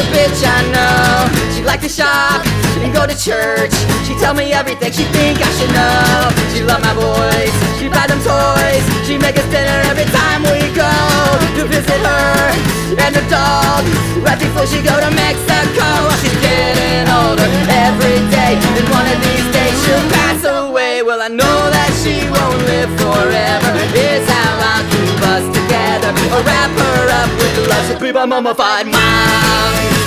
bitch I know. She like to shop and go to church. She tell me everything she think I should know. She love my boys, she buy them toys. She make us dinner every time we go to visit her and the dog. Right before she go to Mexico. She's getting older every day, and one of these days she'll pass away. Well, I know that she won't live forever. Here's how I'll keep us together. I'll wrap her up with love. She'll be my mummified mom.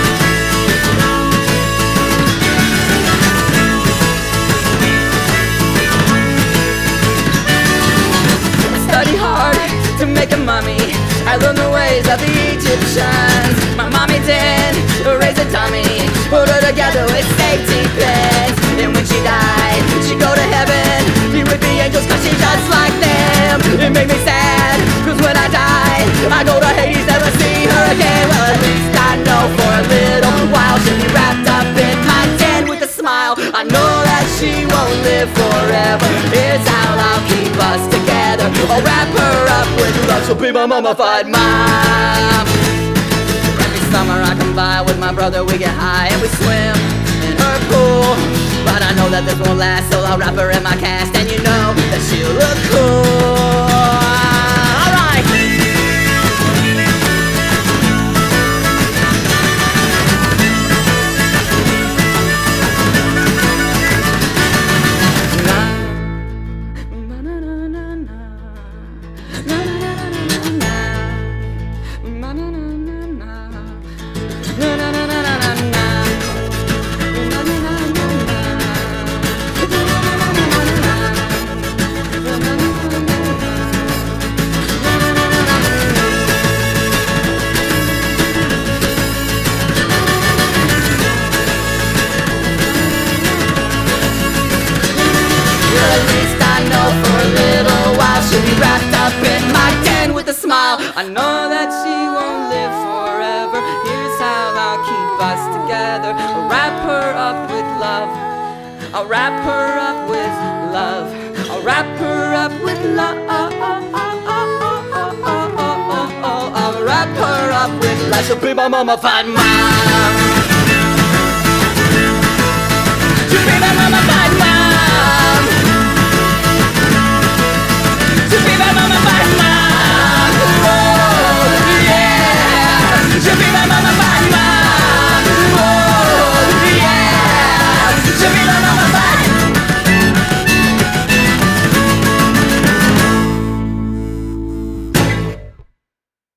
Study hard to make a mummy. I learned the ways of the Egyptians. My mommy did raise a dummy, put her together with safety pins. And when she died, she'd go to heaven, be with the angels, cause she just like them. It made me sad, cause when I died, I go to Hades, never see her again. Well, at least I know for a little while she'll be wrapped up in my den with a smile. I know that she won't live forever. Here's how I'll keep us together. I'll wrap her up with love. She'll be my mummified mom. Every summer I come by with my brother. We get high and we swim in her pool. But I know that this won't last, so I'll wrap her in my cast, and you know that she'll look cool. Alright. She'll be wrapped up in my den with a smile. I know that she won't live forever. Here's how I'll keep us together. I'll wrap her up with love. I'll wrap her up with love. I'll wrap her up with love. I'll wrap her up with love. She'll be my mummified mom.